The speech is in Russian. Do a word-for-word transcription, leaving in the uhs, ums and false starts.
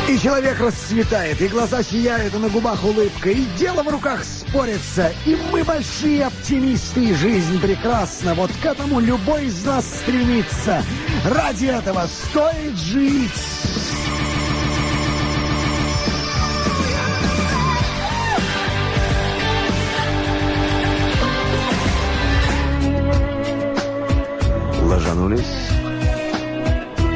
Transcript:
И человек расцветает, и глаза сияют, и на губах улыбка, и дело в руках спорится. И мы большие оптимисты, и жизнь прекрасна. Вот к этому любой из нас стремится. Ради этого стоит жить. Ложанулись.